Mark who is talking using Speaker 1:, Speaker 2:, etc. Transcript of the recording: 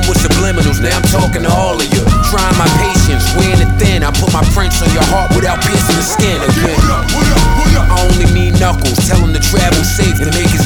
Speaker 1: them with subliminals, now I'm talking to all of you. Trying my patience, wearing it thin. I put my prints on your heart without piercing the skin again. I only need knuckles, tell them to travel safe, to make it